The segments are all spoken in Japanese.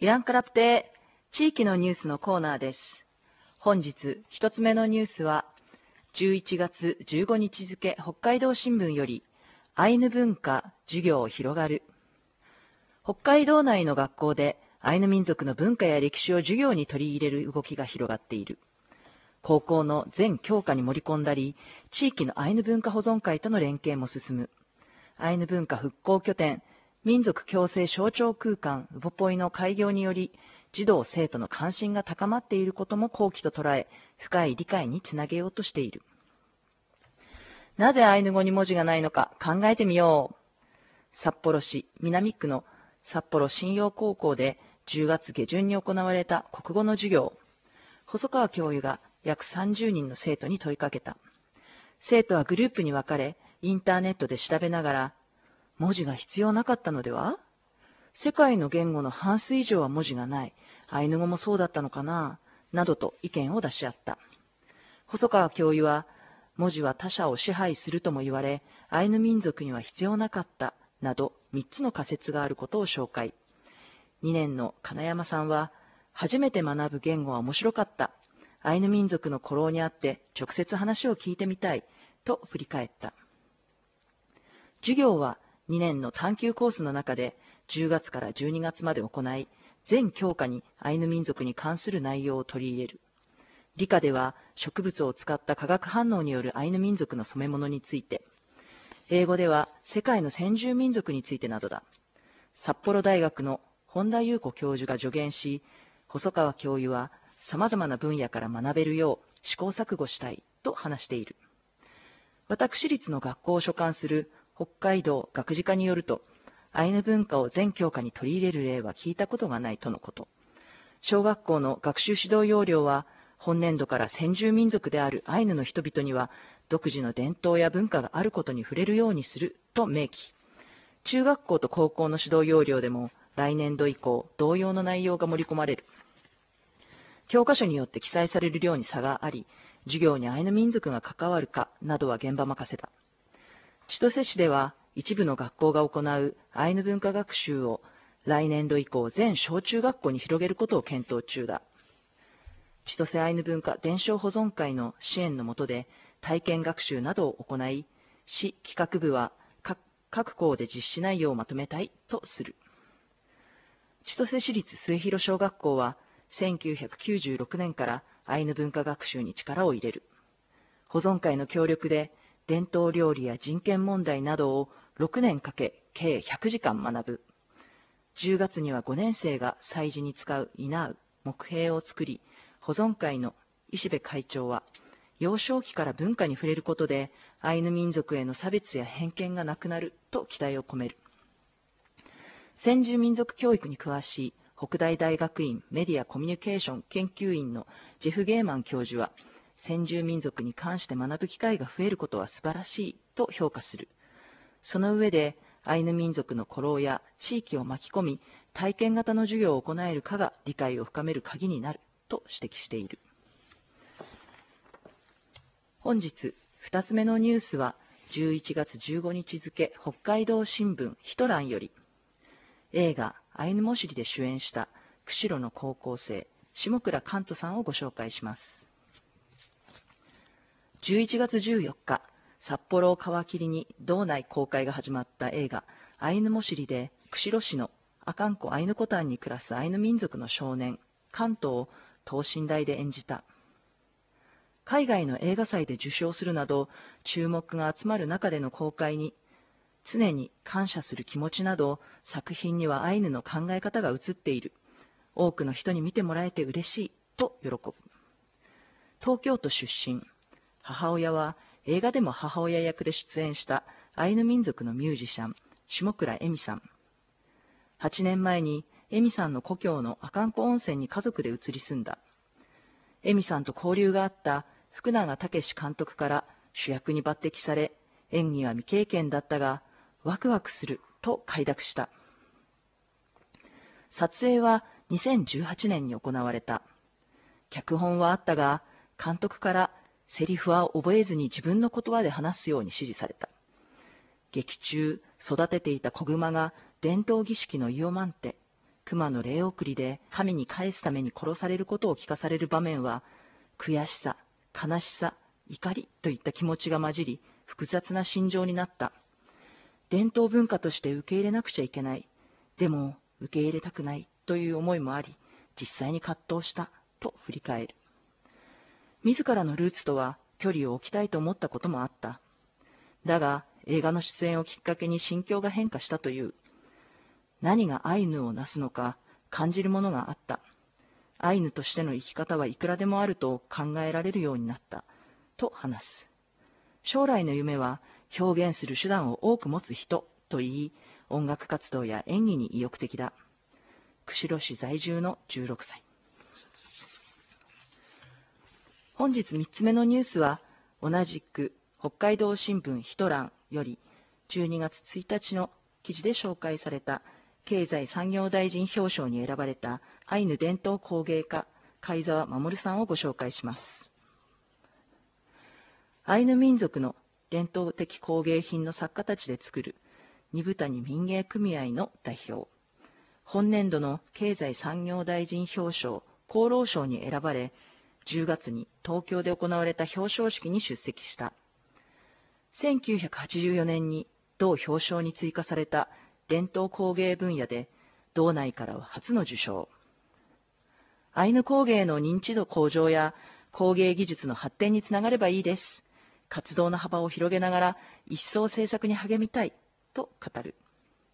イランカラプテ地域のニュースのコーナーです。本日一つ目のニュースは、11月15日付北海道新聞より、アイヌ文化授業広がる。北海道内の学校でアイヌ民族の文化や歴史を授業に取り入れる動きが広がっている。高校の全教科に盛り込んだり、地域のアイヌ文化保存会との連携も進む。アイヌ文化復興拠点、民族共生象徴空間ウポポイの開業により、児童生徒の関心が高まっていることも好機と捉え、深い理解につなげようとしている。なぜアイヌ語に文字がないのか考えてみよう。札幌市南区の札幌信用高校で10月下旬に行われた国語の授業。細川教諭が約30人の生徒に問いかけた。生徒はグループに分かれ、インターネットで調べながら、文字が必要なかったのでは？世界の言語の半数以上は文字がない。アイヌ語もそうだったのかな？などと意見を出し合った。細川教諭は、文字は他者を支配するとも言われ、アイヌ民族には必要なかった、など3つの仮説があることを紹介。2年の金山さんは、初めて学ぶ言語は面白かった。アイヌ民族の古老にあって直接話を聞いてみたい、と振り返った。授業は2年の探究コースの中で10月から12月まで行い、全教科にアイヌ民族に関する内容を取り入れる。理科では植物を使った化学反応によるアイヌ民族の染め物について、英語では世界の先住民族についてなどだ。札幌大学の本田裕子教授が助言し、細川教諭は様々な分野から学べるよう試行錯誤したいと話している。私立の学校を所管する北海道学事課によると、アイヌ文化を全教科に取り入れる例は聞いたことがないとのこと。小学校の学習指導要領は、本年度から先住民族であるアイヌの人々には、独自の伝統や文化があることに触れるようにすると明記。中学校と高校の指導要領でも、来年度以降、同様の内容が盛り込まれる。教科書によって記載される量に差があり、授業にアイヌ民族が関わるかなどは現場任せだ。千歳市では一部の学校が行うアイヌ文化学習を来年度以降全小中学校に広げることを検討中だ。千歳アイヌ文化伝承保存会の支援の下で体験学習などを行い、市企画部は各校で実施内容をまとめたいとする。千歳市立末広小学校は1996年からアイヌ文化学習に力を入れる。保存会の協力で伝統料理や人権問題などを6年かけ計100時間学ぶ。10月には5年生が祭事に使う稲う木幣を作り、保存会の石部会長は、幼少期から文化に触れることでアイヌ民族への差別や偏見がなくなると期待を込める。先住民族教育に詳しい北大大学院メディアコミュニケーション研究員のジェフ・ゲーマン教授は、先住民族に関して学ぶ機会が増えることは素晴らしいと評価する。その上で、アイヌ民族の古老や地域を巻き込み、体験型の授業を行えるかが理解を深める鍵になると指摘している。本日2つ目のニュースは、11月15日付北海道新聞一覧より、映画アイヌモシリで主演した釧路の高校生、下倉寛人さんをご紹介します。11月14日、札幌を皮切りに道内公開が始まった映画アイヌモシリで、釧路市の阿寒湖アイヌコタンに暮らすアイヌ民族の少年、関東を等身大で演じた。海外の映画祭で受賞するなど、注目が集まる中での公開に、常に感謝する気持ちなど、作品にはアイヌの考え方が映っている。多くの人に見てもらえて嬉しい、と喜ぶ。東京都出身。母親は映画でも母親役で出演したアイヌ民族のミュージシャン、下倉恵美さん。8年前に恵美さんの故郷の阿寒湖温泉に家族で移り住んだ。恵美さんと交流があった福永武監督から主役に抜擢され、演技は未経験だったが、ワクワクすると快諾した。撮影は2018年に行われた。脚本はあったが、監督からセリフは覚えずに自分の言葉で話すように指示された。劇中、育てていた子熊が伝統儀式のイオマンテ、 熊の霊送りで神に返すために殺されることを聞かされる場面は、悔しさ、悲しさ、怒りといった気持ちが混じり、複雑な心情になった。伝統文化として受け入れなくちゃいけない。でも、受け入れたくないという思いもあり、実際に葛藤したと振り返る。自らのルーツとは距離を置きたいと思ったこともあった。だが、映画の出演をきっかけに心境が変化したという。何がアイヌをなすのか感じるものがあった。アイヌとしての生き方はいくらでもあると考えられるようになった。と話す。将来の夢は表現する手段を多く持つ人と言い、音楽活動や演技に意欲的だ。釧路市在住の16歳。本日3つ目のニュースは、同じく北海道新聞ヒト欄より12月1日の記事で紹介された経済産業大臣表彰に選ばれたアイヌ伝統工芸家貝澤守さんをご紹介します。アイヌ民族の伝統的工芸品の作家たちで作る二部谷民芸組合の代表。本年度の経済産業大臣表彰功労賞に選ばれ、10月に東京で行われた表彰式に出席した。1984年に同表彰に追加された伝統工芸分野で、道内からは初の受賞。アイヌ工芸の認知度向上や工芸技術の発展につながればいいです。活動の幅を広げながら一層制作に励みたいと語る。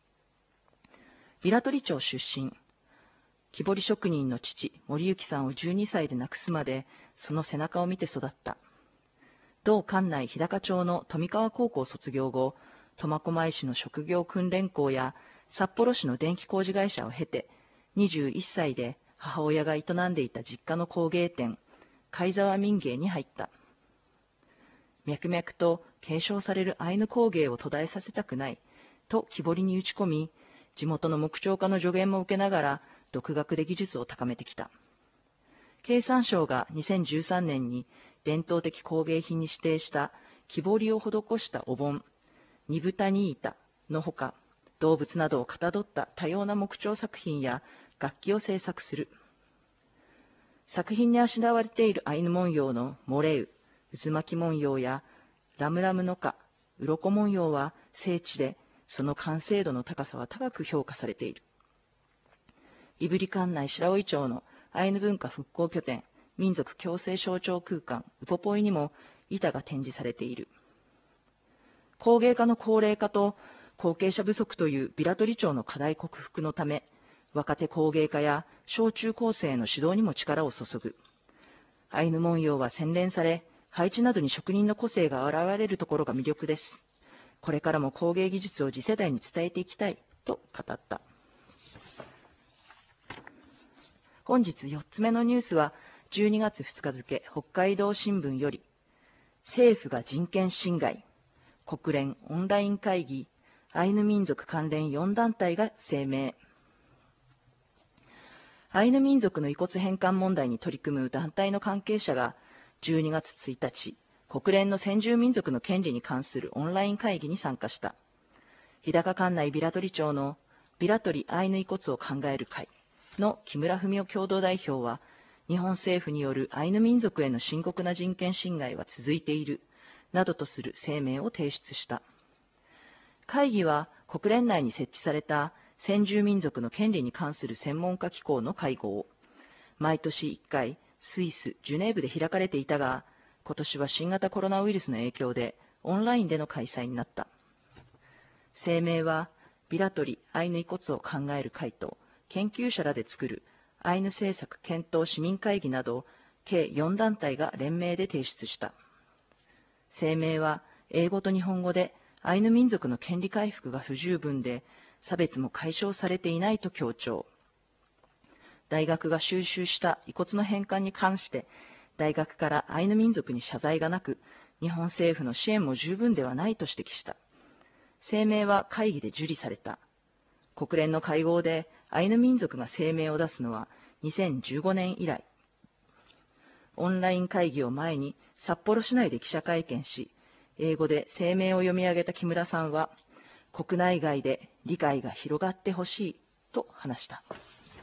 平取町出身。木彫り職人の父、森幸さんを12歳で亡くすまで、その背中を見て育った。同管内日高町の富川高校卒業後、苫小牧市の職業訓練校や札幌市の電気工事会社を経て、21歳で母親が営んでいた実家の工芸店、貝澤民芸に入った。脈々と継承されるアイヌ工芸を途絶えさせたくないと木彫りに打ち込み、地元の木彫家の助言も受けながら独学で技術を高めてきた。経産省が2013年に伝統的工芸品に指定した木彫りを施したお盆、二部谷板のほか、動物などをかたどった多様な木彫作品や楽器を制作する。作品にあしらわれているアイヌ文様のモレウ、渦巻き文様やラムラムの花、鱗文様は精緻で、その完成度の高さは高く評価されている。胆振管内白老町のアイヌ文化復興拠点、民族共生象徴空間ウポポイにも板が展示されている。工芸家の高齢化と後継者不足という平取町の課題克服のため、若手工芸家や小中高生の指導にも力を注ぐ。アイヌ文様は洗練され、配置などに職人の個性が現れるところが魅力です。これからも工芸技術を次世代に伝えていきたいと語った。本日4つ目のニュースは、12月2日付、北海道新聞より、政府が人権侵害、国連オンライン会議、アイヌ民族関連4団体が声明。アイヌ民族の遺骨返還問題に取り組む団体の関係者が、12月1日、国連の先住民族の権利に関するオンライン会議に参加した。日高管内平取町の平取アイヌ遺骨を考える会の木村文夫共同代表は、日本政府によるアイヌ民族への深刻な人権侵害は続いている、などとする声明を提出した。会議は国連内に設置された先住民族の権利に関する専門家機構の会合、毎年1回スイス・ジュネーブで開かれていたが、今年は新型コロナウイルスの影響でオンラインでの開催になった。声明は、平取アイヌ遺骨を考える会と研究者らで作るアイヌ政策検討市民会議など計4団体が連名で提出した。声明は、英語と日本語でアイヌ民族の権利回復が不十分で、差別も解消されていないと強調。大学が収集した遺骨の返還に関して、大学からアイヌ民族に謝罪がなく、日本政府の支援も十分ではないと指摘した。声明は会議で受理された。国連の会合でアイヌ民族が声明を出すのは2015年以来。オンライン会議を前に札幌市内で記者会見し、英語で声明を読み上げた木村さんは、国内外で理解が広がってほしいと話した。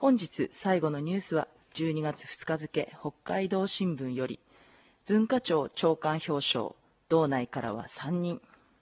本日最後のニュースは12月2日付北海道新聞より、文化庁長官表彰、道内からは3人。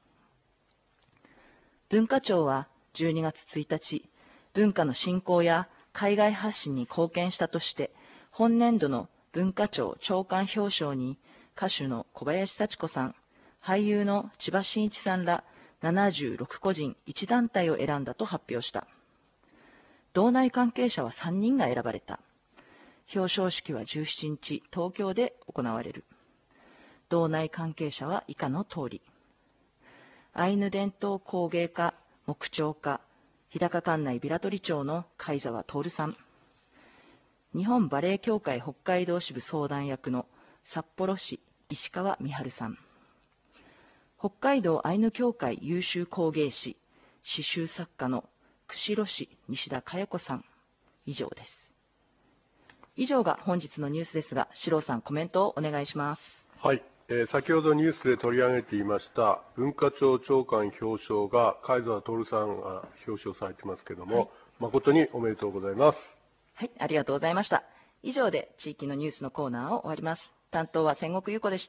文化庁は12月1日、文化の振興や海外発信に貢献したとして、本年度の文化庁長官表彰に歌手の小林幸子さん、俳優の千葉真一さんら76個人1団体を選んだと発表した。道内関係者は3人が選ばれた。表彰式は17日、東京で行われる。道内関係者は以下の通り。アイヌ伝統工芸家、木彫家、日高管内平取町の貝澤徹さん。日本バレエ協会北海道支部相談役の札幌市石川美春さん。北海道アイヌ協会優秀工芸士、刺繍作家の釧路市西田佳代子さん。以上です。以上が本日のニュースですが、四郎さん、コメントをお願いします。 はい。先ほどニュースで取り上げていました文化庁長官表彰が貝澤徹さんが表彰されていますけれども、誠におめでとうございます。 はい、ありがとうございました。以上で地域のニュースのコーナーを終わります。担当は千石優子でした。